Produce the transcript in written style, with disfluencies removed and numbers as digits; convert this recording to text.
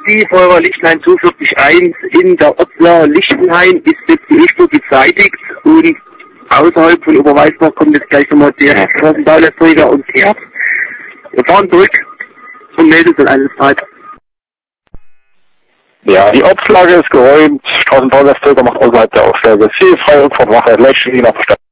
Sie, Feuerwehr Lichtenhain 241 in der Ortsler Lichtenhain ist jetzt die E-Spur beseitigt und außerhalb von Oberweißbach kommt jetzt gleich nochmal der Straßenbauleisträger und kehrt. Wir fahren zurück und melden uns dann alles weiter. Ja, die Ortslage ist geräumt, Straßenbauleisträger macht außerhalb der Aussteiger. Zielfrei, Rückfahrtwache, Leitstelle nach Verstärkung.